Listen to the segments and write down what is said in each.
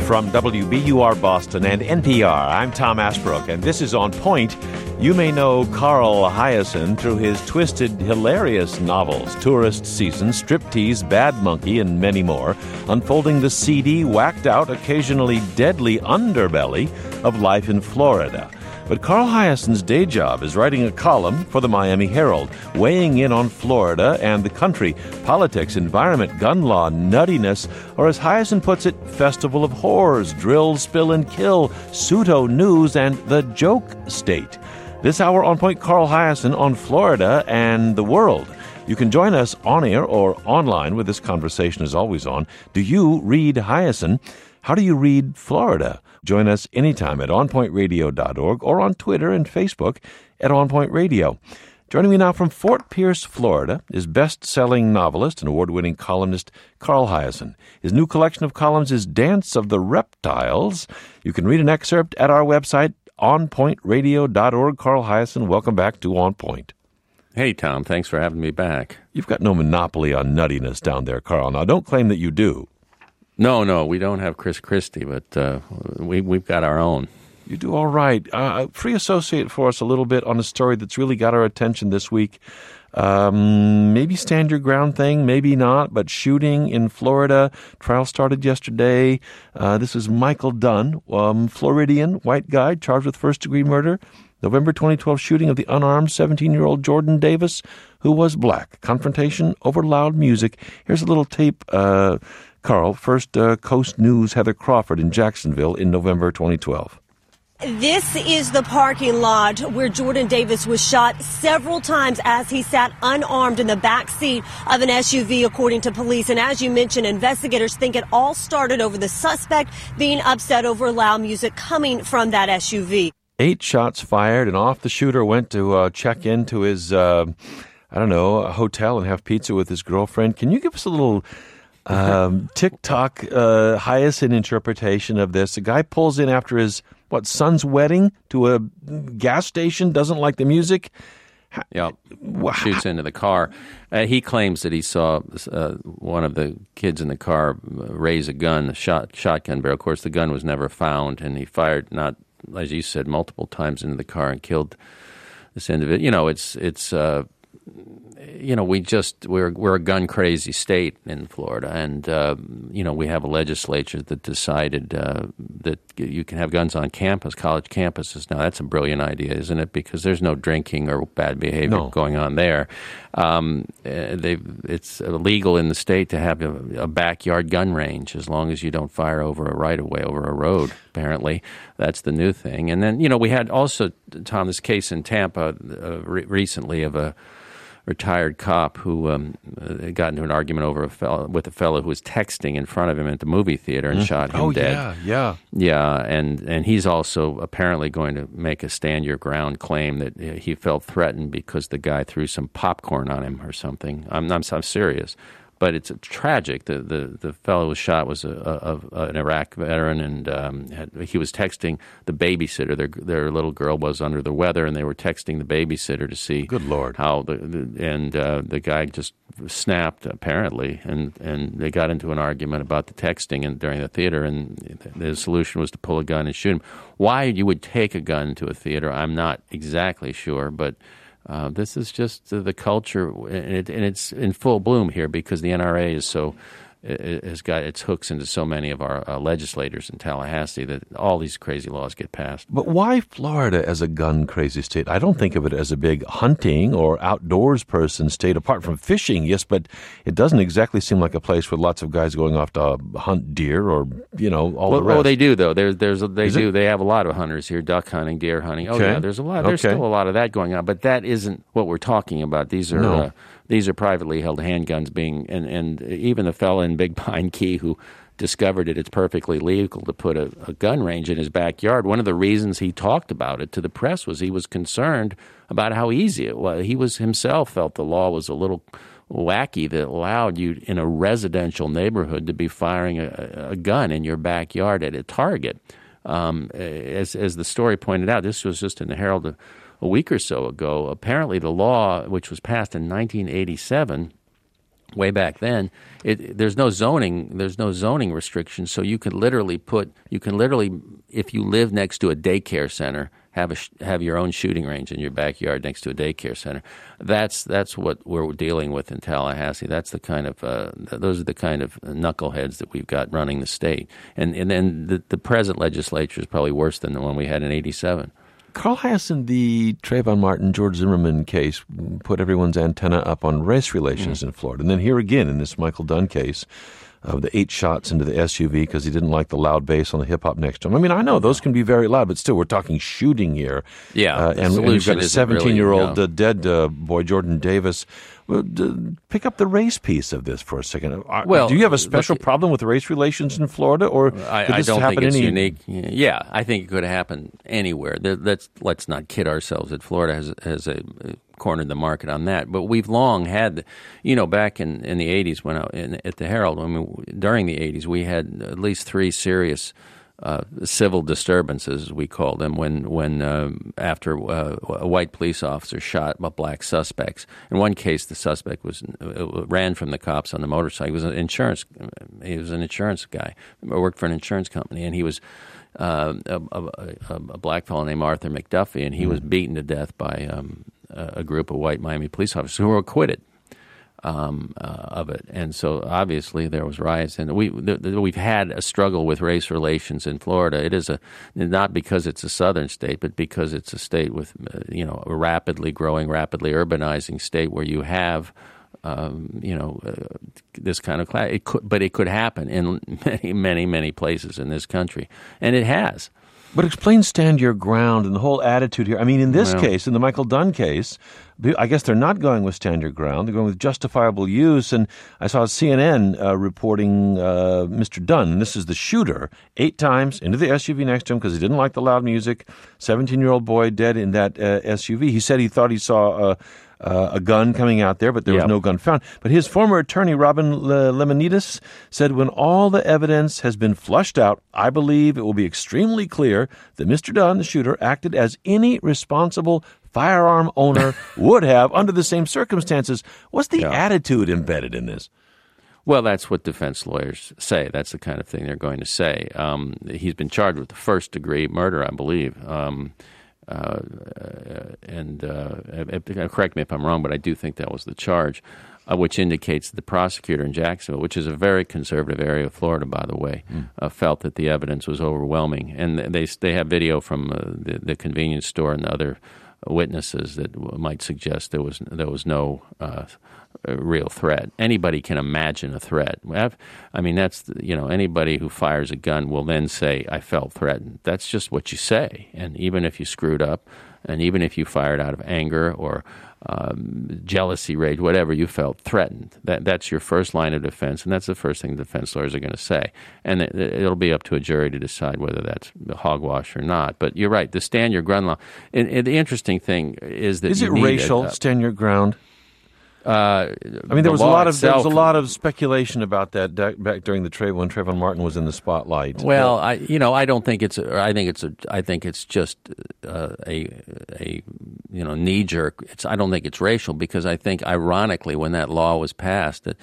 From WBUR Boston and NPR, I'm Tom Ashbrook, and this is On Point. You may know Carl Hiaasen through his twisted, hilarious novels, Tourist Season, Striptease, Bad Monkey, and many more, unfolding the seedy, whacked-out, occasionally deadly underbelly of life in Florida. But Carl Hiaasen's day job is writing a column for the Miami Herald, weighing in on Florida and the country, politics, environment, gun law, nuttiness, or as Hiaasen puts it, festival of horrors, drill, spill, and kill, pseudo news, and the joke state. This hour On Point, Carl Hiaasen on Florida and the world. You can join us on air or online where this conversation is always on. Do you read Hiaasen? How do you read Florida? Join us anytime at onpointradio.org or on Twitter and Facebook at OnPoint Radio. Joining me now from Fort Pierce, Florida, is best-selling novelist and award-winning columnist Carl Hiaasen. His new collection of columns is Dance of the Reptiles. You can read an excerpt at our website, onpointradio.org. Carl Hiaasen, welcome back to On Point. Hey, Tom. Thanks for having me back. You've got no monopoly on nuttiness down there, Carl. Now, don't claim that you do. No, we don't have Chris Christie, but we've got our own. You do all right. Free associate for us a little bit on a story that's really got our attention this week. Maybe stand your ground thing, maybe not, but shooting in Florida. Trial started yesterday. This is Michael Dunn, Floridian, white guy, charged with first-degree murder. November 2012 shooting of the unarmed 17-year-old Jordan Davis, who was black. Confrontation over loud music. Here's a little tape, Carl. First Coast News, Heather Crawford in Jacksonville in November 2012. This is the parking lot where Jordan Davis was shot several times as he sat unarmed in the back seat of an SUV, according to police. And as you mentioned, investigators think it all started over the suspect being upset over loud music coming from that SUV. 8 shots fired, and off the shooter went to check into his, a hotel and have pizza with his girlfriend. Can you give us a little TikTok Hiaasen interpretation of this? A guy pulls in after his son's wedding to a gas station, doesn't like the music. Yep. Shoots into the car. He claims that he saw one of the kids in the car raise a gun, a shotgun barrel. Of course, the gun was never found, and he fired, not, as you said, multiple times into the car and killed this individual. We're a gun crazy state in Florida, and we have a legislature that decided that you can have guns on campus, college campuses. Now that's a brilliant idea, isn't it? Because there's no drinking or bad behavior going on there. It's illegal in the state to have a backyard gun range as long as you don't fire over a right of way, over a road. Apparently, that's the new thing. And then we had also, Tom, this case in Tampa recently of a retired cop who got into an argument with a fellow who was texting in front of him at the movie theater and shot him dead. Yeah, and he's also apparently going to make a stand your ground claim that he felt threatened because the guy threw some popcorn on him or something. I'm serious. But it's tragic. The fellow who was shot was an Iraq veteran, and he was texting the babysitter. Their little girl was under the weather, and they were texting the babysitter to see. Good Lord! How the guy just snapped apparently, and they got into an argument about the texting during the theater, and the solution was to pull a gun and shoot him. Why you would take a gun to a theater, I'm not exactly sure, but. This is just the culture, and it's in full bloom here because the NRA has got its hooks into so many of our legislators in Tallahassee that all these crazy laws get passed. But why Florida as a gun-crazy state? I don't think of it as a big hunting or outdoors person state, apart from fishing, yes, but it doesn't exactly seem like a place with lots of guys going off to hunt deer or, the rest. Well, they do, though. They have a lot of hunters here, duck hunting, deer hunting. Oh, yeah, there's a lot. There's still a lot of that going on, but that isn't what we're talking about. These are... These are privately held handguns and even the fella in Big Pine Key who discovered it's perfectly legal to put a gun range in his backyard. One of the reasons he talked about it to the press was he was concerned about how easy it was. He himself felt the law was a little wacky that allowed you in a residential neighborhood to be firing a gun in your backyard at a target. As the story pointed out, this was just in the Herald a week or so ago. Apparently the law, which was passed in 1987, way back then, there's no zoning restrictions. So you can literally, if you live next to a daycare center, have your own shooting range in your backyard next to a daycare center. That's what we're dealing with in Tallahassee. That's the kind of those are the kind of knuckleheads that we've got running the state. And then the present legislature is probably worse than the one we had in '87. Carl Hiaasen, the Trayvon Martin, George Zimmerman case put everyone's antenna up on race relations in Florida. And then here again in this Michael Dunn case of the 8 shots into the SUV because he didn't like the loud bass on the hip-hop next to him. I mean, I know those can be very loud, but still, we're talking shooting here. Yeah. And you've got a 17-year-old dead boy, Jordan Davis. Well, pick up the race piece of this for a second. Do you have a special problem with race relations in Florida, or I don't think it's unique? Yeah, I think it could happen anywhere. Let's not kid ourselves that Florida has cornered the market on that. But we've long had, back in the 80s at the Herald, during the 80s, we had at least 3 serious civil disturbances, as we call them, when after a white police officer shot black suspects. In one case, the suspect ran from the cops on the motorcycle. He was an insurance guy, worked for an insurance company, and he was a black fellow named Arthur McDuffie, and he was beaten to death by a group of white Miami police officers who were acquitted of it. And so obviously there was riots, and we've had a struggle with race relations in Florida. It is not because it's a southern state, but because it's a state with a rapidly growing, rapidly urbanizing state where you have this kind of class. But it could happen in many, many, many places in this country, and it has. But explain stand your ground and the whole attitude here. I mean, in this case, in the Michael Dunn case, I guess they're not going with stand your ground. They're going with justifiable use. And I saw CNN reporting Mr. Dunn, this is the shooter, 8 times into the SUV next to him because he didn't like the loud music. 17-year-old boy dead in that SUV. He said he thought he saw a gun coming out there, but there was no gun found. But his former attorney, Robin Lemonides, said when all the evidence has been flushed out, I believe it will be extremely clear that Mr. Dunn, the shooter, acted as any responsible firearm owner would have under the same circumstances. What's the attitude embedded in this? Well, that's what defense lawyers say. That's the kind of thing they're going to say. He's been charged with the first-degree murder, I believe. Correct me if I'm wrong, but I do think that was the charge, which indicates that the prosecutor in Jacksonville, which is a very conservative area of Florida, by the way, felt that the evidence was overwhelming. And they have video from the convenience store and the other witnesses that might suggest there was no real threat. Anybody can imagine a threat. I mean, that's anybody who fires a gun will then say, "I felt threatened." That's just what you say. And even if you screwed up, and even if you fired out of anger or jealousy, rage, whatever, you felt threatened. That's your first line of defense, and that's the first thing defense lawyers are going to say. And it'll be up to a jury to decide whether that's hogwash or not. But you're right, the stand your ground law. And the interesting thing is that is it racial? Stand your ground. I mean, there was a lot of speculation about that back during the when Trayvon Martin was in the spotlight. Well, I don't think it's. I think it's just a knee jerk. I don't think it's racial because I think ironically when that law was passed that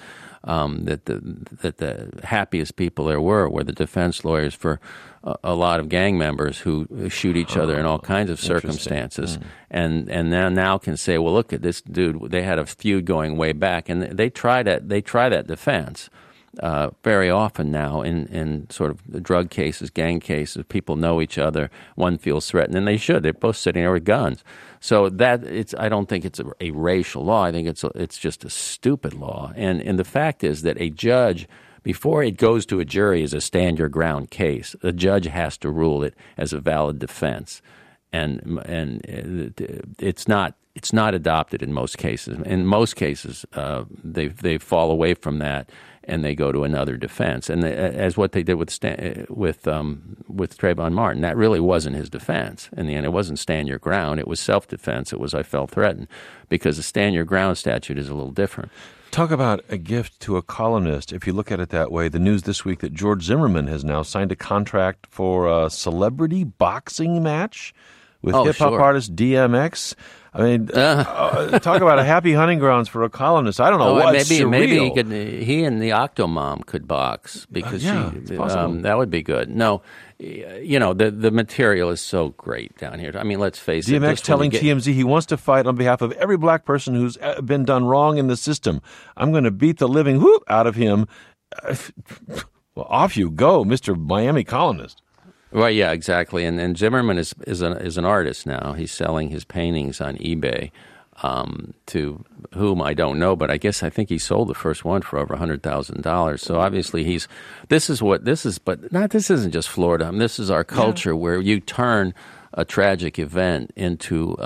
the happiest people there were the defense lawyers for a lot of gang members who shoot each other in all kinds of circumstances, and now can say, well, look at this dude. They had a feud going way back, and they try that defense very often now in sort of drug cases, gang cases. People know each other. One feels threatened, and they should. They're both sitting there with guns. So I don't think it's a racial law. I think it's just a stupid law. And the fact is that a judge, before it goes to a jury as a stand your ground case, the judge has to rule it as a valid defense, and it's not adopted in most cases. In most cases, they fall away from that and they go to another defense. And as what they did with Trayvon Martin, that really wasn't his defense. In the end, it wasn't stand your ground. It was self-defense. It was I felt threatened, because the stand your ground statute is a little different. Talk about a gift to a columnist, if you look at it that way. The news this week that George Zimmerman has now signed a contract for a celebrity boxing match with hip-hop artist DMX. I mean, talk about a happy hunting grounds for a columnist. I don't know what's surreal. Maybe he and the Octomom could box because that would be good. No, the material is so great down here. I mean, let's face it. DMX telling TMZ he wants to fight on behalf of every black person who's been done wrong in the system. I'm going to beat the living whoop out of him. Well, off you go, Mr. Miami columnist. Well, yeah, exactly. And Zimmerman is an artist now. He's selling his paintings on eBay to whom I don't know, but I think he sold the first one for over $100,000. So obviously this isn't just Florida. I mean, this is our culture where you turn a tragic event into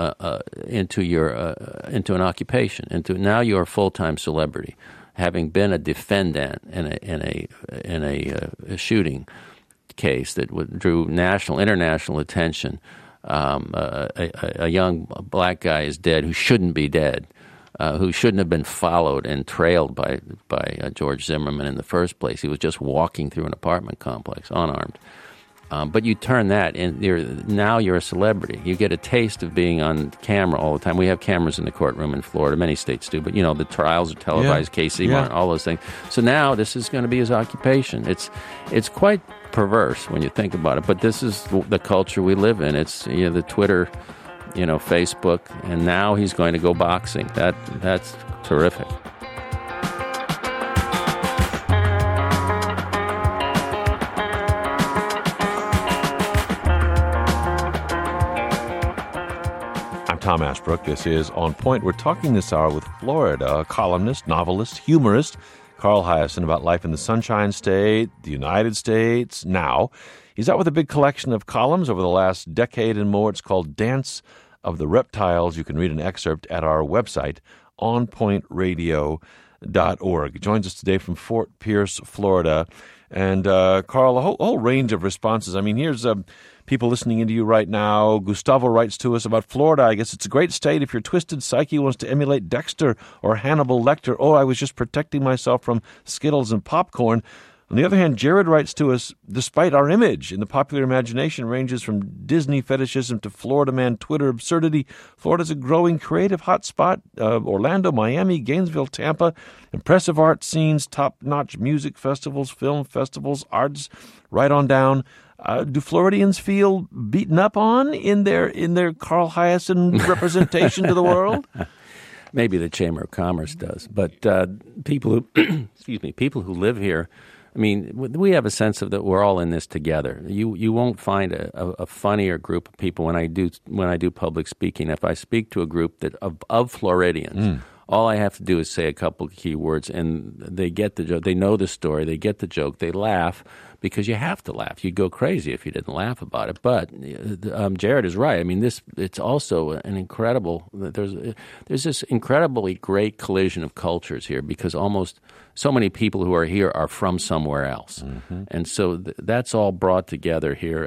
an occupation. Now you're a full-time celebrity, having been a defendant in a shooting case that drew international attention. A young black guy is dead who shouldn't be dead, who shouldn't have been followed and trailed by George Zimmerman in the first place. He was just walking through an apartment complex unarmed. But you turn that, and now you're a celebrity. You get a taste of being on camera all the time. We have cameras in the courtroom in Florida. Many states do. But, the trials are televised, all those things. So now this is going to be his occupation. It's quite perverse when you think about it. But this is the culture we live in. It's the Twitter, Facebook. And now he's going to go boxing. That's terrific. Tom Ashbrook. This is On Point. We're talking this hour with Florida columnist, novelist, humorist Carl Hiaasen about life in the Sunshine State, the United States, now. He's out with a big collection of columns over the last decade and more. It's called Dance of the Reptiles. You can read an excerpt at our website, onpointradio.org. He joins us today from Fort Pierce, Florida. And, Carl, a whole range of responses. I mean, here's people listening into you right now. Gustavo writes to us about Florida. I guess it's a great state if your twisted psyche wants to emulate Dexter or Hannibal Lecter. Oh, I was just protecting myself from Skittles and popcorn. On the other hand, Jared writes to us, despite our image in the popular imagination ranges from Disney fetishism to Florida man Twitter absurdity, Florida's a growing creative hotspot. Orlando, Miami, Gainesville, Tampa, impressive art scenes, top-notch music festivals, film festivals, arts, right on down. Do Floridians feel beaten up on in their Carl Hiaasen representation to the world? Maybe the Chamber of Commerce does, but people who people who live here, I mean, we have a sense of that we're all in this together. You won't find a funnier group of people when I do public speaking. If I speak to a group of Floridians. All I have to do is say a couple of key words, and they get the joke. They know the story. They get the joke. They laugh because you have to laugh. You'd go crazy if you didn't laugh about it. But Jared is right. I mean, it's also an incredible. There's this incredibly great collision of cultures here because almost so many people who are here are from somewhere else, and so that's all brought together here.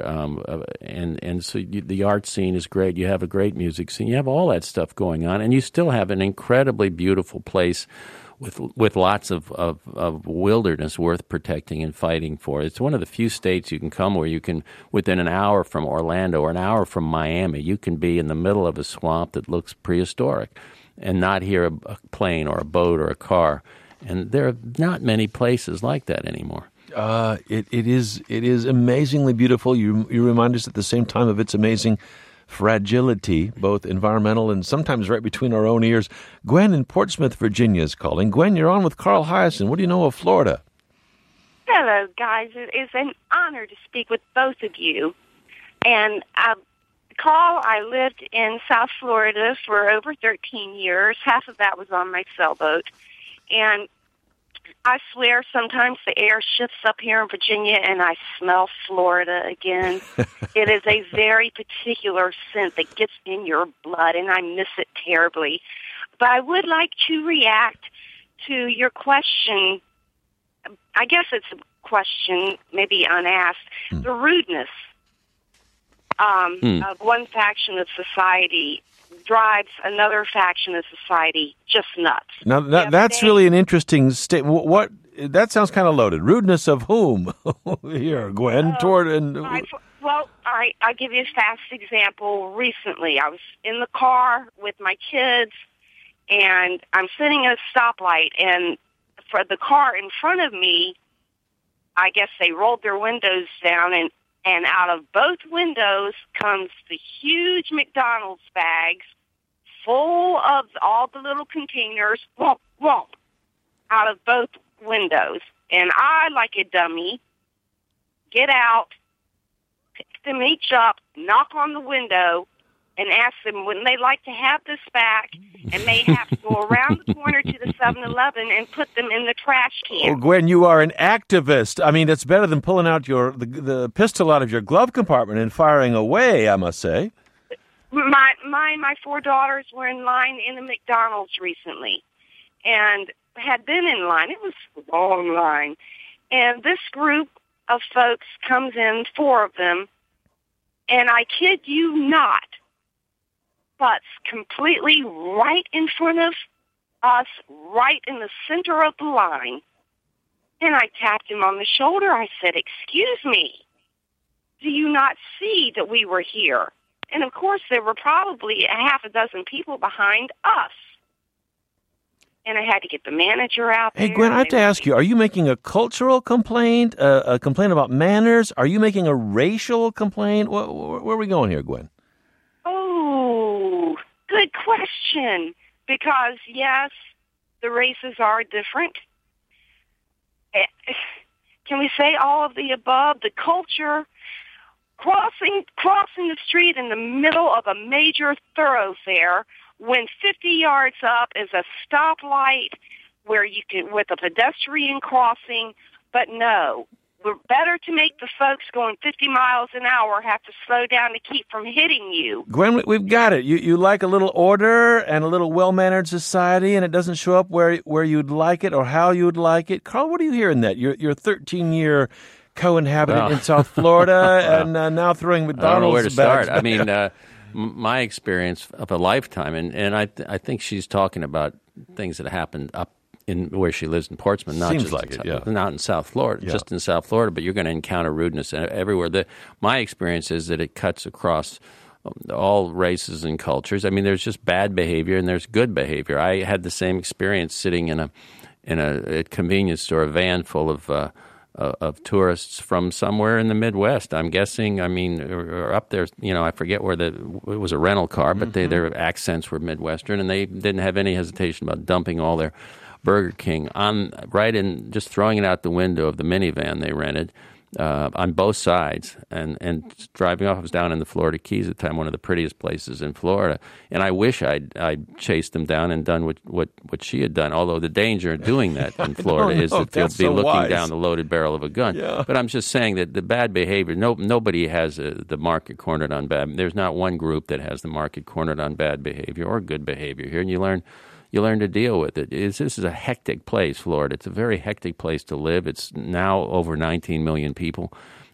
And so the art scene is great. You have a great music scene. You have all that stuff going on, and you still have an incredibly beautiful place with lots of wilderness worth protecting and fighting for. It's one of the few states you can come where you can, within an hour from Orlando or an hour from Miami, you can be in the middle of a swamp that looks prehistoric and not hear a plane or a boat or a car. And there are not many places like that anymore. It is amazingly beautiful. You remind us at the same time of its amazing fragility, both environmental and sometimes right between our own ears. Gwen in Portsmouth, Virginia is calling. Gwen, you're on with Carl Hiaasen. What do you know of Florida? Hello, guys. It is an honor to speak with both of you. And Carl, I lived in South Florida for over 13 years. Half of that was on my sailboat. And I swear sometimes the air shifts up here in Virginia and I smell Florida again. It is a very particular scent that gets in your blood, and I miss it terribly. But I would like to react to your question. I guess it's a question, maybe unasked. The rudeness of one faction of society drives another faction of society just nuts. Now, that's really an interesting statement. What that sounds kind of loaded. Rudeness of whom? Here, Gwen. Well, all I'll give you a fast example. Recently, I was in the car with my kids, and I'm sitting at a stoplight, and for the car in front of me, I guess they rolled their windows down, and out of both windows comes the huge McDonald's bags full of all the little containers, whomp, whomp, out of both windows. And I, like a dummy, get out, pick them each up, knock on the window, and ask them, wouldn't they like to have this back? And they have to go around the corner to the 7-Eleven and put them in the trash can. Oh, Gwen, you are an activist. I mean, it's better than pulling out the pistol out of your glove compartment and firing away, I must say. My 4 daughters were in line in the McDonald's recently and had been in line. It was a long line. And this group of folks comes in, 4 of them, and I kid you not, but completely right in front of us, right in the center of the line. And I tapped him on the shoulder. I said, "Excuse me, do you not see that we were here?" And, of course, there were probably a half a dozen people behind us. And I had to get the manager out there. Hey, Gwen, I have to ask you, are you making a cultural complaint, a complaint about manners? Are you making a racial complaint? Where are we going here, Gwen? Oh, good question. Because, yes, the races are different. Can we say all of the above? The culture, crossing the street in the middle of a major thoroughfare when 50 yards up is a stoplight where you can, with a pedestrian crossing, but no. We're better to make the folks going 50 miles an hour have to slow down to keep from hitting you. Gwen, we've got it. You like a little order and a little well-mannered society, and it doesn't show up where you'd like it or how you'd like it. Carl, what do you hear in that? You're 13-year co-inhabitant in South Florida and now throwing McDonald's I don't know where to bags. start. I mean, my experience of a lifetime, and I think she's talking about things that happened up in where she lives in Portsmouth, not Seems just like it, yeah. not in South Florida, just in South Florida, but you're going to encounter rudeness everywhere. My experience is that it cuts across all races and cultures. I mean, there's just bad behavior and there's good behavior. I had the same experience sitting in a convenience store, a van full of tourists from somewhere in the Midwest. I'm guessing, I mean, or up there, I forget where it was a rental car, but their accents were Midwestern, and they didn't have any hesitation about dumping all their Burger King just throwing it out the window of the minivan they rented on both sides and driving off. I was down in the Florida Keys at the time, one of the prettiest places in Florida, and I wish I'd chased them down and done what she had done, although the danger of doing that in Florida is that they'll be looking down the loaded barrel of a gun. Yeah. But I'm just saying that the bad behavior, nobody has the market cornered on bad. There's not one group that has the market cornered on bad behavior or good behavior here, and you learn to deal with it. This is a hectic place, Florida. It's a very hectic place to live. It's now over 19 million people.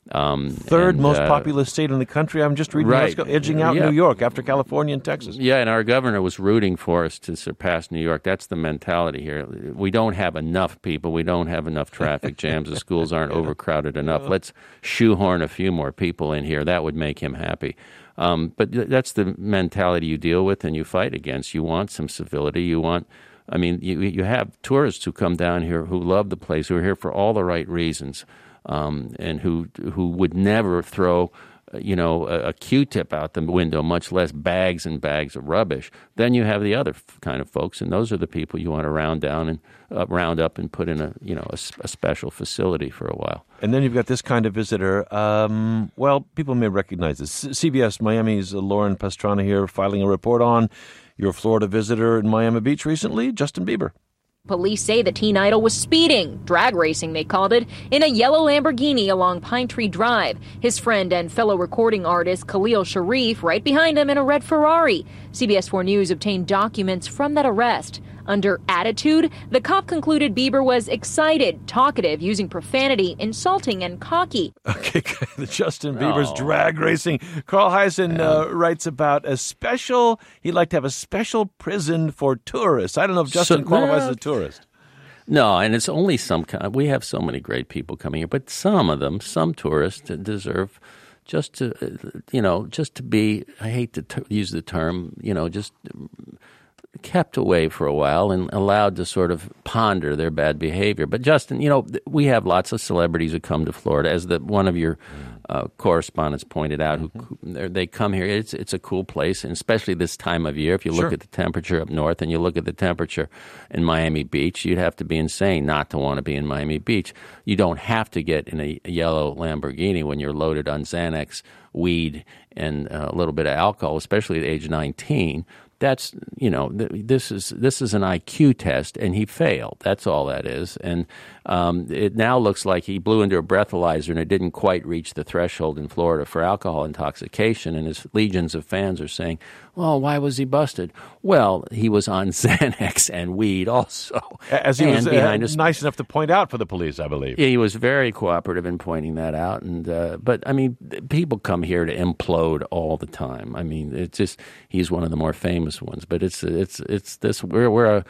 Third most populous state in the country. I'm just reading edging out New York after California and Texas. Yeah, and our governor was rooting for us to surpass New York. That's the mentality here. We don't have enough people. We don't have enough traffic jams. The schools aren't overcrowded enough. Let's shoehorn a few more people in here. That would make him happy. But that's the mentality you deal with and you fight against. You want some civility. You have tourists who come down here who love the place, who are here for all the right reasons, and who would never throw, a Q-tip out the window, much less bags and bags of rubbish. Then you have the other kind of folks, and those are the people you want to round up and put in a special facility for a while. And then you've got this kind of visitor. People may recognize this. CBS Miami's Lauren Pastrana here filing a report on your Florida visitor in Miami Beach recently, Justin Bieber. Police say the teen idol was speeding, drag racing they called it, in a yellow Lamborghini along Pine Tree Drive. His friend and fellow recording artist Khalil Sharif right behind him in a red Ferrari. CBS 4 News obtained documents from that arrest. Under attitude, the cop concluded Bieber was excited, talkative, using profanity, insulting, and cocky. Okay, Justin Bieber's drag racing. Carl Hiaasen writes about he'd like to have a special prison for tourists. I don't know if Justin qualifies as a tourist. No, and it's only we have so many great people coming here, but some tourists deserve just to be, I hate to use the term, just kept away for a while and allowed to sort of ponder their bad behavior. But Justin, we have lots of celebrities who come to Florida, as one of your correspondents pointed out. Who they come here. It's a cool place, and especially this time of year. If you look at the temperature up north and you look at the temperature in Miami Beach, you'd have to be insane not to want to be in Miami Beach. You don't have to get in a yellow Lamborghini when you're loaded on Xanax, weed, and a little bit of alcohol, especially at age 19. That's, this is an IQ test, and he failed. That's all that is. And it now looks like he blew into a breathalyzer, and it didn't quite reach the threshold in Florida for alcohol intoxication. And his legions of fans are saying, well, why was he busted? Well, he was on Xanax and weed also. As he was nice enough to point out for the police, I believe. He was very cooperative in pointing that out. And but, I mean, people come here to implode all the time. I mean, it's just he's one of the more famous ones. But it's this we're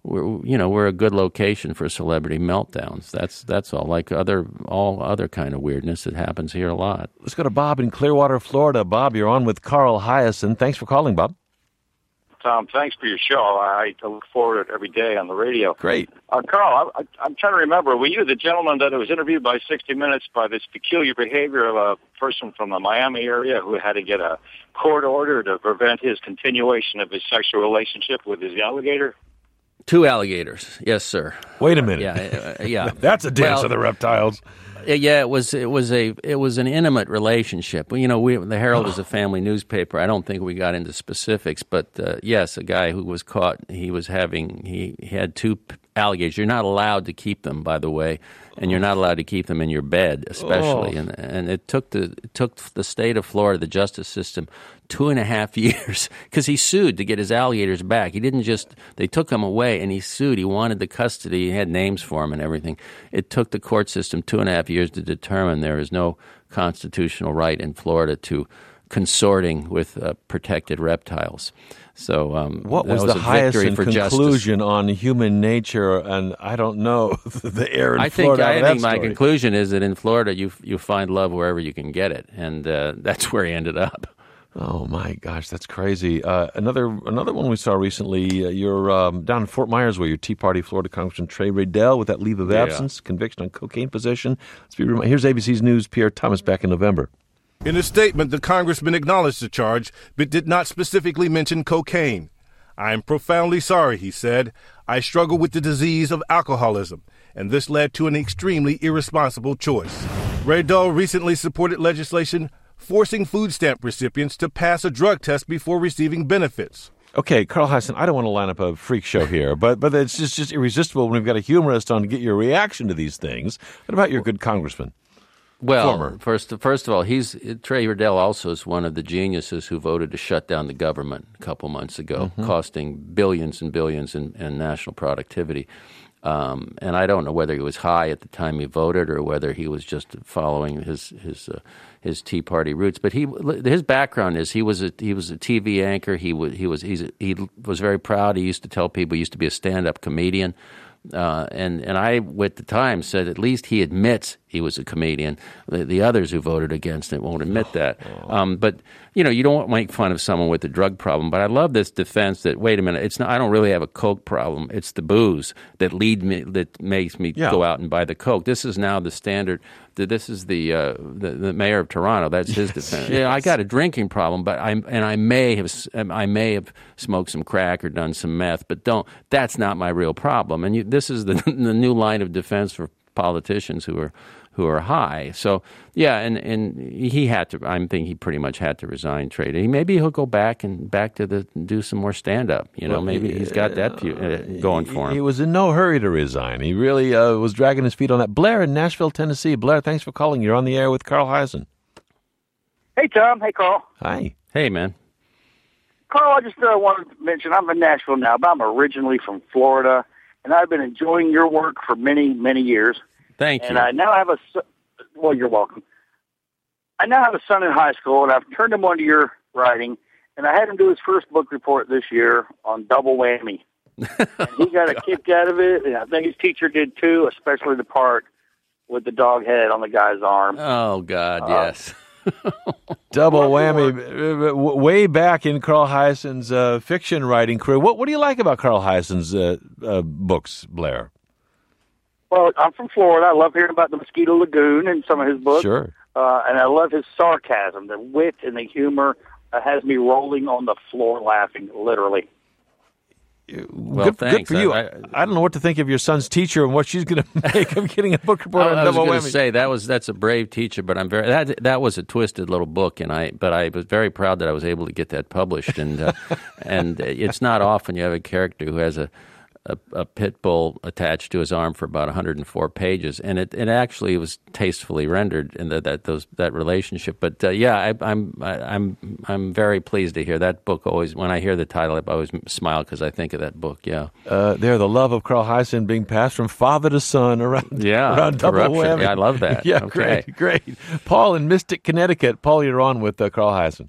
a good location for celebrity meltdowns. That's all. Like all other kind of weirdness that happens here a lot. Let's go to Bob in Clearwater, Florida. Bob, you're on with Carl Hiaasen. Thanks for calling, Bob. Tom, thanks for your show. I look forward to it every day on the radio. Great. Carl, I'm trying to remember, were you the gentleman that was interviewed by 60 Minutes by this peculiar behavior of a person from the Miami area who had to get a court order to prevent his continuation of his sexual relationship with his alligator? 2 alligators, yes, sir. Wait a minute. Yeah. That's a dance of the reptiles. Yeah, it was an intimate relationship. The Herald is a family newspaper. I don't think we got into specifics, but yes, a guy who was caught. He had 2 alligators. You're not allowed to keep them, by the way, and you're not allowed to keep them in your bed, especially. And it took the state of Florida, the justice system, 2.5 years because he sued to get his alligators back. He didn't they took them away and he sued. He wanted the custody. He had names for them and everything. It took the court system 2.5 years to determine there is no constitutional right in Florida to consorting with protected reptiles. So what was the Hiaasen conclusion on human nature? And I don't know the air in Florida. I think my conclusion is that in Florida you find love wherever you can get it, and that's where he ended up. Oh my gosh, that's crazy! Another one we saw recently. You're down in Fort Myers, where your Tea Party Florida Congressman Trey Riddell with that leave of absence, conviction on cocaine possession. Here's ABC's News' Pierre Thomas back in November. In a statement, the congressman acknowledged the charge, but did not specifically mention cocaine. "I am profoundly sorry," he said. "I struggle with the disease of alcoholism, and this led to an extremely irresponsible choice." Riddell recently supported legislation forcing food stamp recipients to pass a drug test before receiving benefits. Okay, Carl Hiaasen, I don't want to line up a freak show here, but it's just irresistible when we've got a humorist on to get your reaction to these things. What about your good congressman? Well, first of all, Trey Riddell also is one of the geniuses who voted to shut down the government a couple months ago, costing billions and billions in national productivity. And I don't know whether he was high at the time he voted or whether he was just following his Tea Party roots. But his background is he was a TV anchor. He was very proud. He used to tell people he used to be a stand-up comedian. And I, at the time, said at least he admits he was a comedian. The others who voted against it won't admit that. But you don't make fun of someone with a drug problem. But I love this defense that wait a minute, I don't really have a coke problem. It's the booze that makes me go out and buy the coke. This is now the standard. This is the mayor of Toronto. That's his defense. Yeah, I got a drinking problem, but I may have smoked some crack or done some meth, but that's not my real problem. And this is the new line of defense for politicians who are high. So yeah, and he had to. I'm thinking he pretty much had to resign. Trade. Maybe he'll go back to do some more stand up. Maybe he's got that going for him. He was in no hurry to resign. He really was dragging his feet on that. Blair in Nashville, Tennessee. Blair, thanks for calling. You're on the air with Carl Hiaasen. Hey Tom. Hey Carl. Hi. Hey man. Carl, I just wanted to mention I'm in Nashville now, but I'm originally from Florida, and I've been enjoying your work for many, many years. Thank you. And I now have well, you're welcome. I now have a son in high school, and I've turned him onto your writing, and I had him do his first book report this year on Double Whammy. And he got a kick out of it, and I think his teacher did too, especially the part with the dog head on the guy's arm. Oh, God, yes. Double whammy. Way back in Carl Hiaasen's fiction writing career. What do you like about Carl Hiaasen's books, Blair? Well, I'm from Florida. I love hearing about the Mosquito Lagoon and some of his books. Sure. And I love his sarcasm, the wit and the humor has me rolling on the floor laughing, literally. Well, good for you. I don't know what to think of your son's teacher and what she's going to make of getting a book report on Double Whammy. I was going to say that's a brave teacher, but I'm that was a twisted little book, but I was very proud that I was able to get that published, and and it's not often you have a character who has a pit bull attached to his arm for about 104 pages, and it actually was tastefully rendered in that relationship. But I'm very pleased to hear that book. Always, when I hear the title, I always smile because I think of that book. Yeah, there, the love of Carl Hiaasen being passed from father to son around Double Whammy. Yeah, I love that. Yeah, okay. great. Paul in Mystic, Connecticut. Paul, you're on with Carl Hiaasen.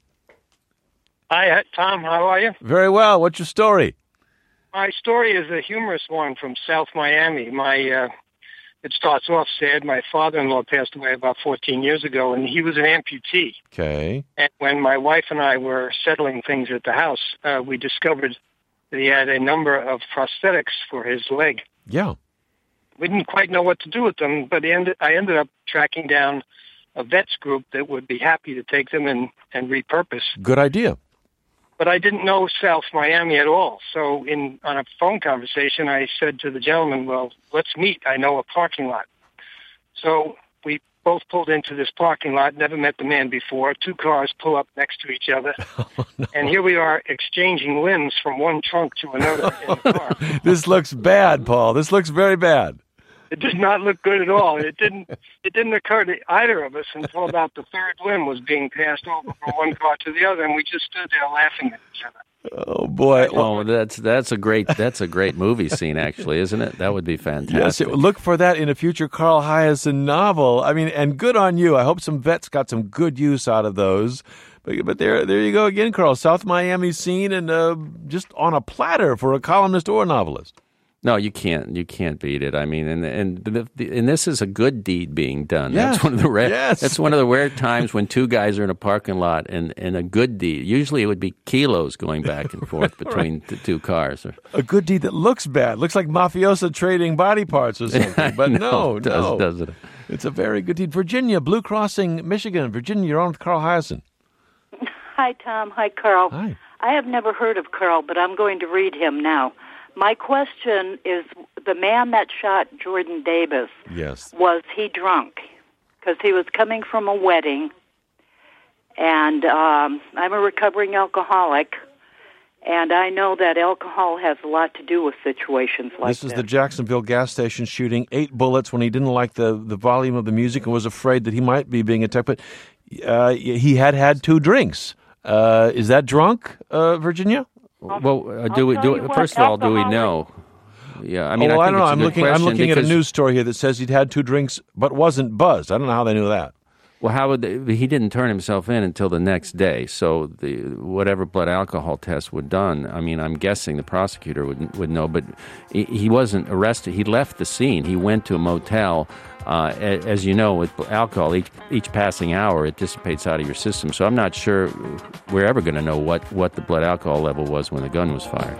Hi, Tom. How are you? Very well. What's your story? My story is a humorous one from South Miami. It starts off sad. My father-in-law passed away about 14 years ago, and he was an amputee. Okay. And when my wife and I were settling things at the house, we discovered that he had a number of prosthetics for his leg. Yeah. We didn't quite know what to do with them, but I ended up tracking down a vets group that would be happy to take them and repurpose. Good idea. But I didn't know South Miami at all. So on a phone conversation, I said to the gentleman, well, let's meet. I know a parking lot. So we both pulled into this parking lot, never met the man before. Two cars pull up next to each other. Oh, no. And here we are exchanging limbs from one trunk to another in the car. This looks bad, Paul. This looks very bad. It did not look good at all. It didn't occur to either of us until about the third limb was being passed over from one car to the other, and we just stood there laughing at each other. Oh boy! Oh, that's a great movie scene, actually, isn't it? That would be fantastic. Yes, look for that in a future Carl Hiaasen novel. I mean, and good on you. I hope some vets got some good use out of those. But there you go again, Carl. South Miami scene, and just on a platter for a columnist or a novelist. No, you can't beat it. I mean, and this is a good deed being done. Yes. That's one of the rare. Yes. That's one of the rare times when two guys are in a parking lot and a good deed. Usually, it would be kilos going back and forth between the two cars. A good deed that looks bad, looks like mafiosa trading body parts or something. But no, does it? It's a very good deed. Virginia, Blue Crossing, Michigan. Virginia, you're on with Carl Hiaasen. Hi, Tom. Hi, Carl. Hi. I have never heard of Carl, but I'm going to read him now. My question is, the man that shot Jordan Davis, yes, was he drunk? Because he was coming from a wedding, and I'm a recovering alcoholic, and I know that alcohol has a lot to do with situations like this. This is the Jacksonville gas station shooting, 8 bullets when he didn't like the volume of the music and was afraid that he might be being attacked. But he had 2 drinks. Is that drunk, Virginia? Well, do we first of all, do we know? Yeah, I mean, I don't know. I'm looking at a news story here that says he'd had 2 drinks but wasn't buzzed. I don't know how they knew that. Well, how would he didn't turn himself in until the next day? So whatever blood alcohol tests were done, I mean, I'm guessing the prosecutor would know. But he wasn't arrested. He left the scene. He went to a motel. As you know, with alcohol, each passing hour, it dissipates out of your system. So I'm not sure we're ever going to know what the blood alcohol level was when the gun was fired.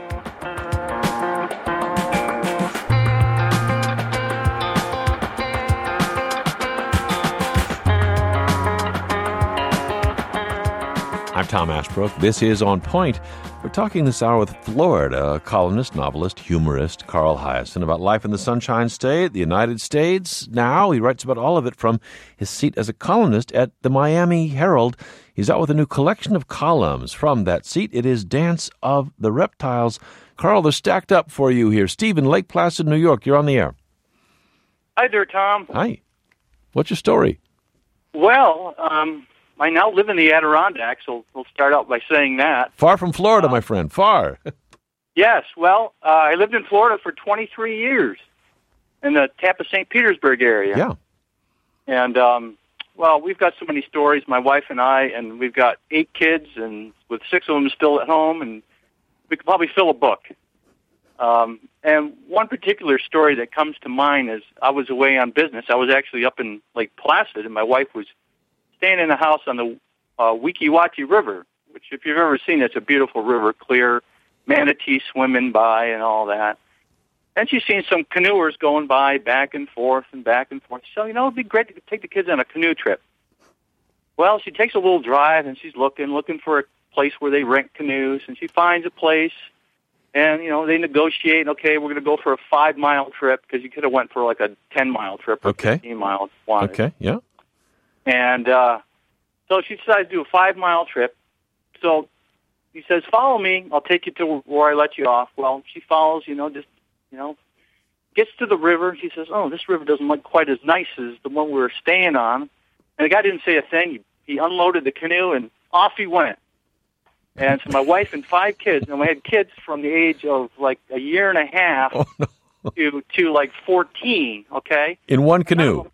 I'm Tom Ashbrook. This is On Point. We're talking this hour with Florida columnist, novelist, humorist Carl Hiaasen about life in the Sunshine State, the United States. Now he writes about all of it from his seat as a columnist at the Miami Herald. He's out with a new collection of columns from that seat. It is Dance of the Reptiles. Carl, they're stacked up for you here. Steve in Lake Placid, New York. You're on the air. Hi there, Tom. Hi. What's your story? Well, I now live in the Adirondacks, so we'll start out by saying that. Far from Florida, my friend, far. Yes, well, I lived in Florida for 23 years in the Tampa, St. Petersburg area. Yeah. And, well, we've got so many stories, my wife and I, and we've got 8 kids, and with 6 of them still at home, and we could probably fill a book. And one particular story that comes to mind is I was away on business. I was actually up in Lake Placid, and my wife was staying in a house on the Weeki River, which, if you've ever seen, it's a beautiful river, clear, manatee swimming by and all that. And she's seen some canoers going by back and forth and back and forth. So, it'd be great to take the kids on a canoe trip. Well, she takes a little drive, and she's looking for a place where they rent canoes, and she finds a place, and, they negotiate, okay, we're going to go for a 5-mile trip, because you could have went for like a 10-mile trip or 15 miles. Okay, yeah. And so she decides to do a 5-mile trip. So he says, follow me, I'll take you to where I let you off. Well, she follows, gets to the river. She says, oh, this river doesn't look quite as nice as the one we were staying on. And the guy didn't say a thing. He unloaded the canoe, and off he went. And so my wife and 5 kids, and we had kids from the age of like a year and a half to like 14, okay? In one canoe?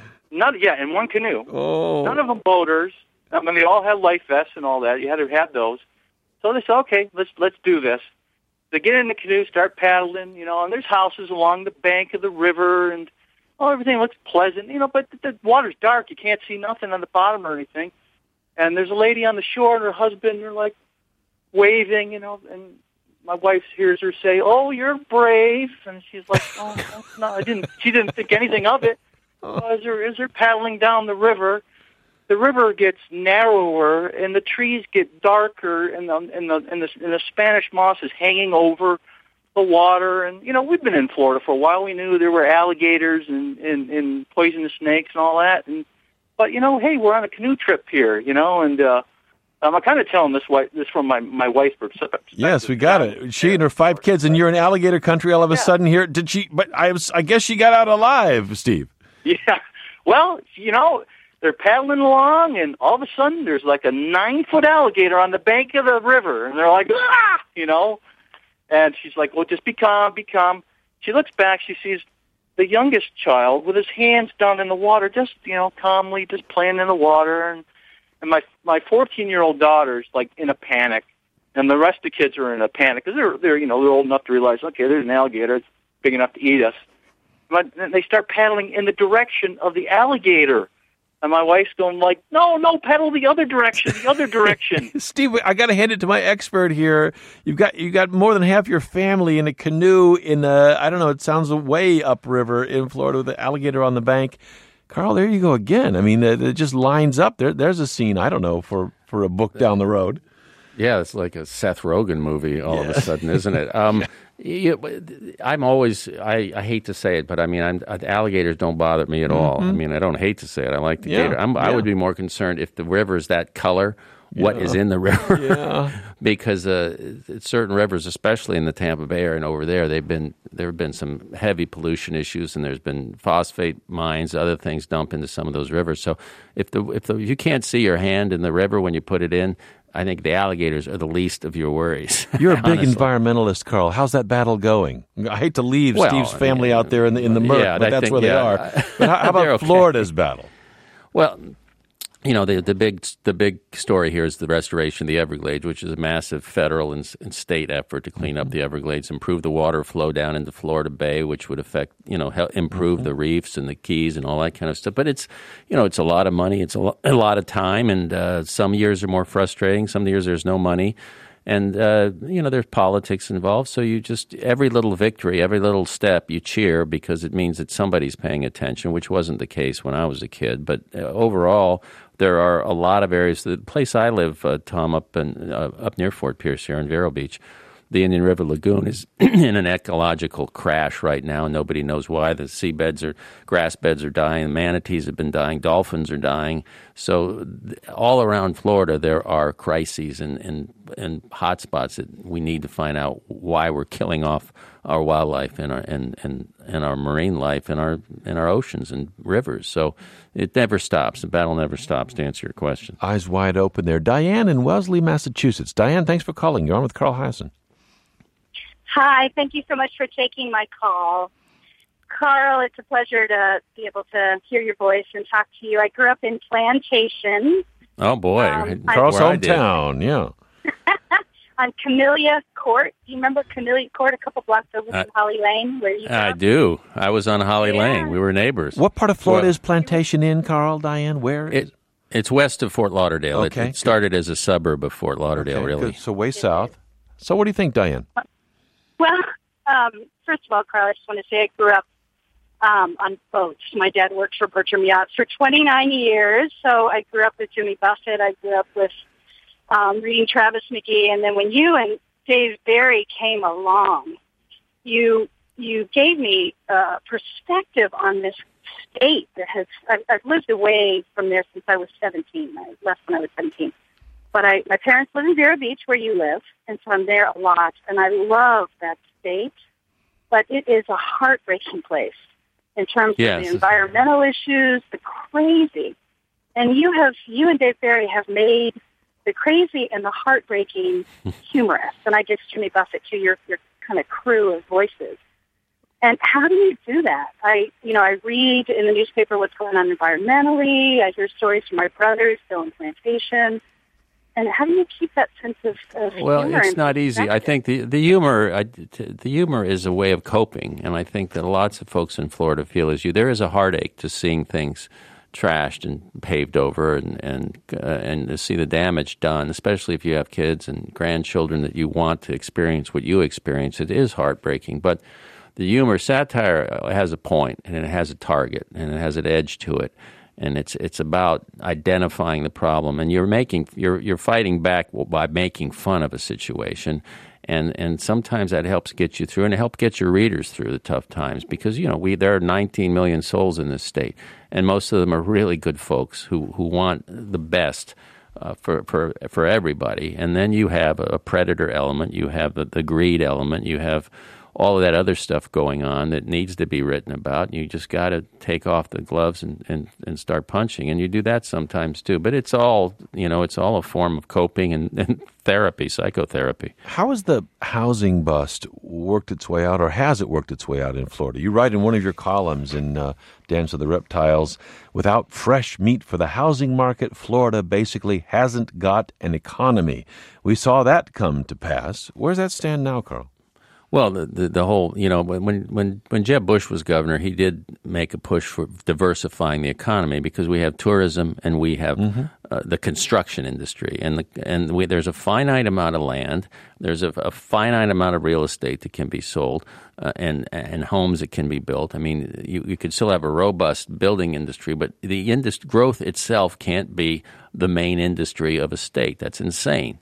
In one canoe. Oh. None of them boaters. I mean, they all had life vests and all that. You had to have those. So they said, okay, let's do this. They get in the canoe, start paddling, and there's houses along the bank of the river, and everything looks pleasant, but the water's dark. You can't see nothing on the bottom or anything. And there's a lady on the shore, and her husband are like waving, and my wife hears her say, "Oh, you're brave," and she's like, "Oh, no, she didn't think anything of it." As they're paddling down the river gets narrower, and the trees get darker, and the Spanish moss is hanging over the water. And we've been in Florida for a while. We knew there were alligators and poisonous snakes and all that. But hey, we're on a canoe trip here, and I'm kind of telling this from my wife's perspective. Yes, we got it. She and her 5 kids, and you're in alligator country all of a sudden here. Did she? But I guess she got out alive, Steve. Yeah. Well, they're paddling along, and all of a sudden there's like a 9-foot alligator on the bank of the river, and they're like, ah, And she's like, well, just be calm, be calm. She looks back, she sees the youngest child with his hands down in the water, just, calmly just playing in the water. And my 14-year-old daughter's like in a panic, and the rest of the kids are in a panic because they're old enough to realize, okay, there's an alligator, it's big enough to eat us. But then they start paddling in the direction of the alligator. And my wife's going like, no, paddle the other direction, Steve, I got to hand it to my expert here. You got more than half your family in a canoe in I don't know, it sounds way upriver in Florida with the alligator on the bank. Carl, there you go again. I mean, it just lines up. There's a scene, I don't know, for a book down the road. Yeah, it's like a Seth Rogen movie all of a sudden, isn't it? I'm always, I hate to say it, but I mean, alligators don't bother me at all. I mean, I don't hate to say it. I like the gator. I would be more concerned if the river is that color, what is in the river. Because certain rivers, especially in the Tampa Bay area and over there, there have been some heavy pollution issues, and there's been phosphate mines, other things dump into some of those rivers. So if you can't see your hand in the river when you put it in, I think the alligators are the least of your worries. You're a big environmentalist, Carl. How's that battle going? I hate to leave Steve's family out there in the murk, but that's where they are. But how about Florida's battle? Well, the big story here is the restoration of the Everglades, which is a massive federal and state effort to clean up the Everglades, improve the water flow down into Florida Bay, which would affect, help improve the reefs and the keys and all that kind of stuff. But it's a lot of money, it's a lot of time, and some years are more frustrating. Some years there's no money. And, there's politics involved, so every little victory, every little step, you cheer because it means that somebody's paying attention, which wasn't the case when I was a kid. But overall, there are a lot of areas. The place I live, Tom, up near Fort Pierce here in Vero Beach, the Indian River Lagoon is in an ecological crash right now. Nobody knows why. The grass beds are dying. Manatees have been dying. Dolphins are dying. So all around Florida, there are crises and hot spots that we need to find out why we're killing off our wildlife and our marine life and our oceans and rivers. So it never stops. The battle never stops, to answer your question. Eyes wide open there. Diane in Wellesley, Massachusetts. Diane, thanks for calling. You're on with Carl Hiaasen. Hi, thank you so much for taking my call. Carl, it's a pleasure to be able to hear your voice and talk to you. I grew up in Plantation. Oh, boy. Carl's hometown, On Camellia Court. Do you remember Camellia Court a couple blocks over from Holly Lane? Where you I do. I was on Holly Lane. We were neighbors. What part of Florida is Plantation in, Carl, Diane? Where is it? It's west of Fort Lauderdale. Okay. It started as a suburb of Fort Lauderdale, Okay, really. good. So way south. So what do you think, Diane? Well, first of all, Carl, I just want to say I grew up on boats. My dad worked for Bertram Yachts for 29 years, so I grew up with Jimmy Buffett. I grew up with reading Travis McGee, and then when you and Dave Barry came along, you gave me perspective on this state that has. I've lived away from there since I was 17. I left when I was 17. But my parents live in Vero Beach, where you live, and so I'm there a lot, and I love that state. But it is a heartbreaking place in terms of the environmental issues, the crazy. And you and Dave Barry have made the crazy and the heartbreaking humorous. And I guess Jimmy Buffett, too, your kind of crew of voices. And how do you do that? I read in the newspaper what's going on environmentally. I hear stories from my brothers still in plantation. And how do you keep that sense of humor? Well, it's not easy. I think the humor is a way of coping, and I think that lots of folks in Florida feel as you. There is a heartache to seeing things trashed and paved over, and to see the damage done, especially if you have kids and grandchildren that you want to experience what you experience. It is heartbreaking, but the satire has a point, and it has a target, and it has an edge to it. And it's about identifying the problem, and you're fighting back by making fun of a situation, and sometimes that helps get you through, and it helps get your readers through the tough times, because there are 19 million souls in this state, and most of them are really good folks who want the best for everybody. And then you have a predator element, you have the greed element, you have all of that other stuff going on that needs to be written about. You just got to take off the gloves and start punching, and you do that sometimes too. But it's all a form of coping and therapy, psychotherapy. How has the housing bust worked its way out, or has it worked its way out in Florida? You write in one of your columns in Dance of the Reptiles, without fresh meat for the housing market, Florida basically hasn't got an economy. We saw that come to pass. Where does that stand now, Carl? Well, the whole, when Jeb Bush was governor, he did make a push for diversifying the economy, because we have tourism and we have the construction industry, and there's a finite amount of land, there's a finite amount of real estate that can be sold, and homes that can be built. I mean, you could still have a robust building industry, but the growth itself can't be the main industry of a state. That's insane.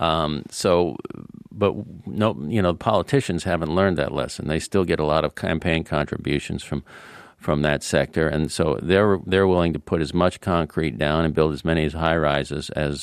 But no, politicians haven't learned that lesson. They still get a lot of campaign contributions from that sector, and so they're willing to put as much concrete down and build as many high rises as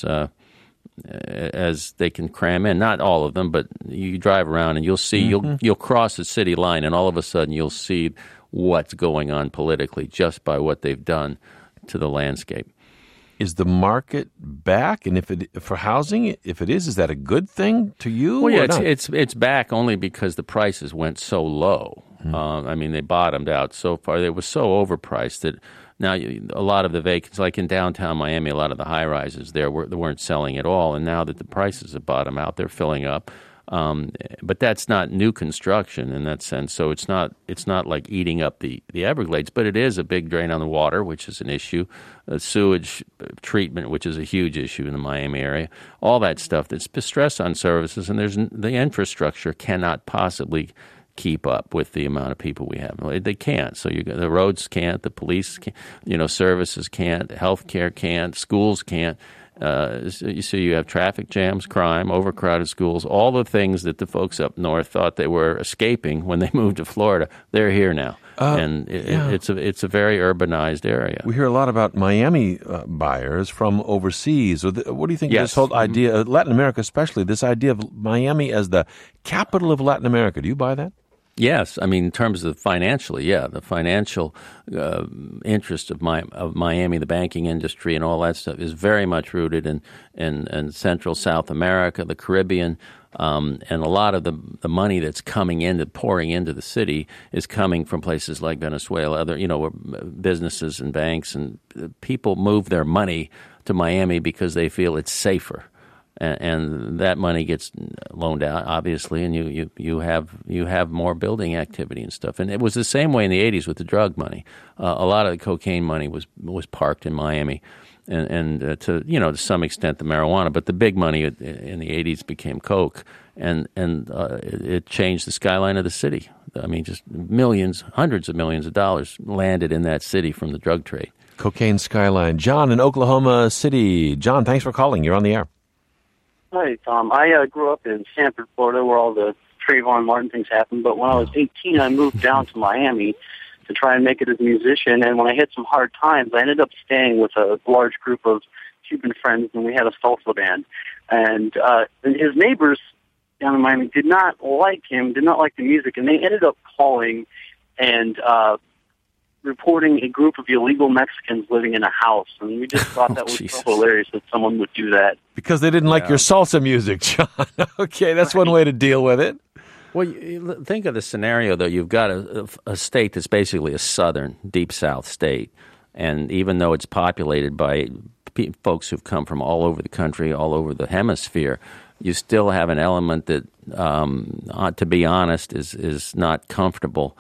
they can cram in. Not all of them, but you drive around and you'll see you'll cross the city line, and all of a sudden you'll see what's going on politically just by what they've done to the landscape. Is the market back? And for housing, if it is that a good thing to you? Well, yeah, it's back only because the prices went so low. I mean, they bottomed out so far. They were so overpriced that now a lot of the vacancies, like in downtown Miami, a lot of the high rises they weren't selling at all. And now that the prices have bottomed out, they're filling up. But that's not new construction in that sense. So it's not like eating up the Everglades, but it is a big drain on the water, which is an issue. Sewage treatment, which is a huge issue in the Miami area. All that stuff. That's stress on services, and the infrastructure cannot possibly keep up with the amount of people we have. They can't. So the roads can't, the police can't, services can't, healthcare can't, schools can't. So you have traffic jams, crime, overcrowded schools, all the things that the folks up north thought they were escaping when they moved to Florida. They're here now, and it's a very urbanized area. We hear a lot about Miami buyers from overseas. What do you think of this whole idea, Latin America especially, this idea of Miami as the capital of Latin America? Do you buy that? Yes, I mean, in terms of financially, the financial interest of Miami, the banking industry, and all that stuff is very much rooted in Central South America, the Caribbean, and a lot of the money that's pouring into the city is coming from places like Venezuela, where businesses and banks and people move their money to Miami because they feel it's safer. And that money gets loaned out, obviously, and you have more building activity and stuff. And it was the same way in the 80s with the drug money. A lot of the cocaine money was parked in Miami, and to some extent the marijuana. But the big money in the 80s became coke, and it changed the skyline of the city. I mean, just millions, hundreds of millions of dollars landed in that city from the drug trade. Cocaine skyline. John in Oklahoma City. John, thanks for calling. You're on the air. Hi, Tom. I grew up in Sanford, Florida, where all the Trayvon Martin things happened. But when I was 18, I moved down to Miami to try and make it as a musician. And when I hit some hard times, I ended up staying with a large group of Cuban friends, and we had a salsa band. And his neighbors down in Miami did not like him, did not like the music, and they ended up calling and reporting a group of illegal Mexicans living in a house. And we just thought that was so hilarious that someone would do that. Because they didn't like your salsa music, John. Okay, that's one way to deal with it. Well, think of the scenario, though. You've got a state that's basically a southern, deep south state. And even though it's populated by folks who've come from all over the country, all over the hemisphere, you still have an element that, to be honest, is not comfortable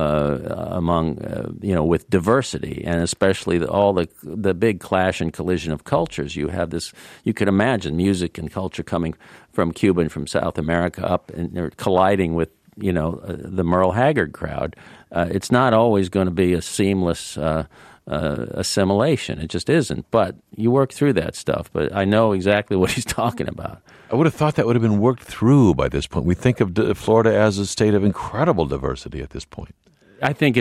among with diversity, and especially all the big clash and collision of cultures. You have this. You could imagine music and culture coming from Cuba and from South America up, and they're colliding with the Merle Haggard crowd. It's not always going to be a seamless assimilation. It just isn't. But you work through that stuff. But I know exactly what he's talking about. I would have thought that would have been worked through by this point. We think of Florida as a state of incredible diversity at this point. I think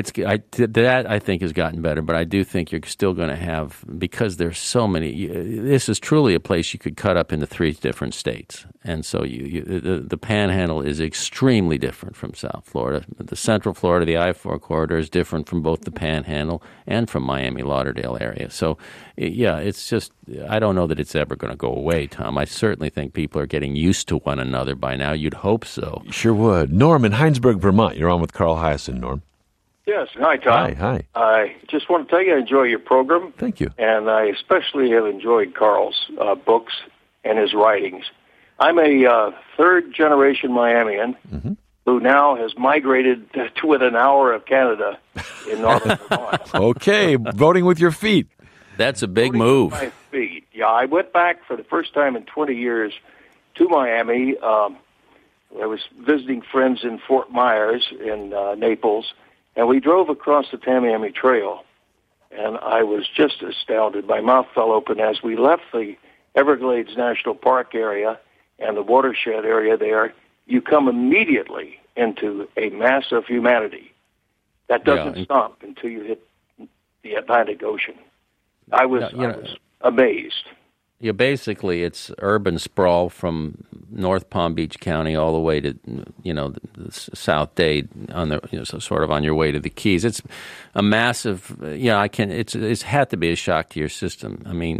I think has gotten better, but I do think you're still going to have, because there's so many. This is truly a place you could cut up into 3 different states, and so the Panhandle is extremely different from South Florida. The Central Florida, the I-4 corridor is different from both the Panhandle and from Miami Lauderdale area. So, yeah, it's just, I don't know that it's ever going to go away, Tom. I certainly think people are getting used to one another by now. You'd hope so. Sure would. Norm in Heinsberg, Vermont. You're on with Carl Hyacin, Norm. Yes. Hi, Tom. Hi. I just want to tell you I enjoy your program. Thank you. And I especially have enjoyed Carl's books and his writings. I'm a third-generation Miamian who now has migrated to within an hour of Canada in northern Vermont. Okay, voting with your feet. That's a big move. With my feet. Yeah, I went back for the first time in 20 years to Miami. I was visiting friends in Fort Myers in Naples. And we drove across the Tamiami Trail, and I was just astounded. My mouth fell open as we left the Everglades National Park area and the watershed area there. You come immediately into a mass of humanity that doesn't stop until you hit the Atlantic Ocean. I was amazed. Yeah, basically, it's urban sprawl from North Palm Beach County all the way to, the South Dade on the, sort of on your way to the Keys. It's a massive, it's had to be a shock to your system. I mean,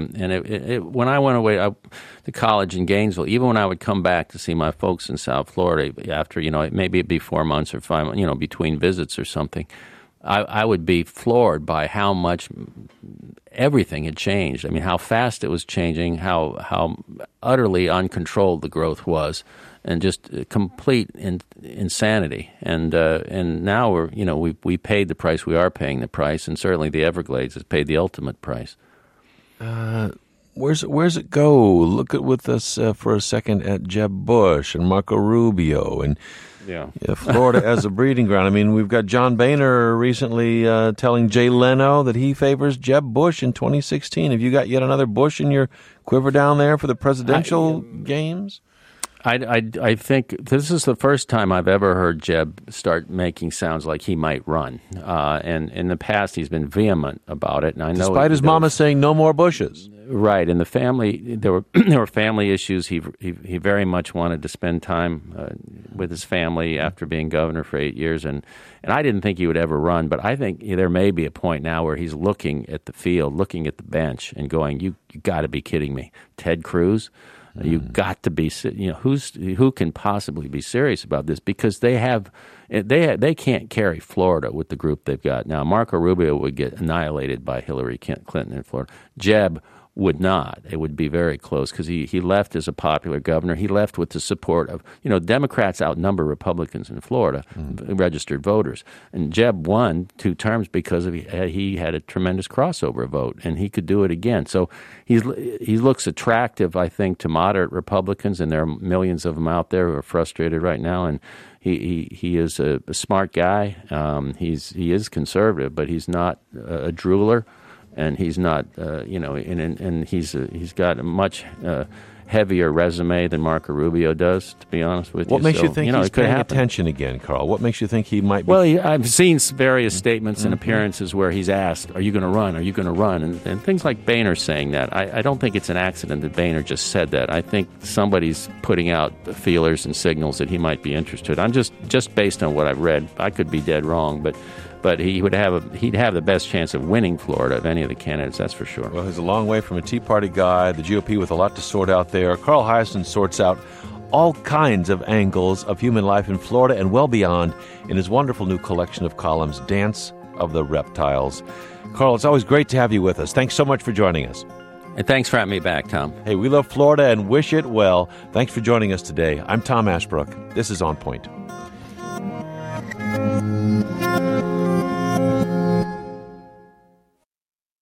and when I went away to college in Gainesville, even when I would come back to see my folks in South Florida after, maybe it'd be 4 months or 5 months, between visits or something, I would be floored by how much everything had changed. I mean, how fast it was changing, how utterly uncontrolled the growth was, and just complete insanity. And now we paid the price. We are paying the price, and certainly the Everglades has paid the ultimate price. Where's it go? Look with us for a second at Jeb Bush and Marco Rubio and Florida as a breeding ground. I mean, we've got John Boehner recently telling Jay Leno that he favors Jeb Bush in 2016. Have you got yet another Bush in your quiver down there for the presidential games? I think this is the first time I've ever heard Jeb start making sounds like he might run. And in the past, he's been vehement about it. And I know, despite his mama saying no more Bushes. Right. In the family, there were family issues. He very much wanted to spend time with his family after being governor for 8 years. And I didn't think he would ever run. But I think there may be a point now where he's looking at the field, looking at the bench, and going, you got to be kidding me. Ted Cruz? You got to be, who can possibly be serious about this? Because they can't carry Florida with the group they've got now. Marco Rubio would get annihilated by Hillary Clinton in Florida. Jeb would not. It would be very close because he left as a popular governor. He left with the support of, Democrats outnumber Republicans in Florida, registered voters. And Jeb won 2 terms because he had a tremendous crossover vote, and he could do it again. So he looks attractive, I think, to moderate Republicans, and there are millions of them out there who are frustrated right now. And he is a smart guy. He is conservative, but he's not a drooler. And he's not, and he's got a much heavier resume than Marco Rubio does, to be honest with you. What makes you think he's paying attention again, Carl? What makes you think he might be? Well, I've seen various statements and appearances where he's asked, are you going to run? Are you going to run? And things like Boehner saying that. I don't think it's an accident that Boehner just said that. I think somebody's putting out feelers and signals that he might be interested. I'm just based on what I've read. I could be dead wrong, but he'd have the best chance of winning Florida of any of the candidates, that's for sure. Well, he's a long way from a Tea Party guy, the GOP with a lot to sort out there. Carl Hiaasen sorts out all kinds of angles of human life in Florida and well beyond in his wonderful new collection of columns, Dance of the Reptiles. Carl, it's always great to have you with us. Thanks so much for joining us. And thanks for having me back, Tom. Hey, we love Florida and wish it well. Thanks for joining us today. I'm Tom Ashbrook. This is On Point.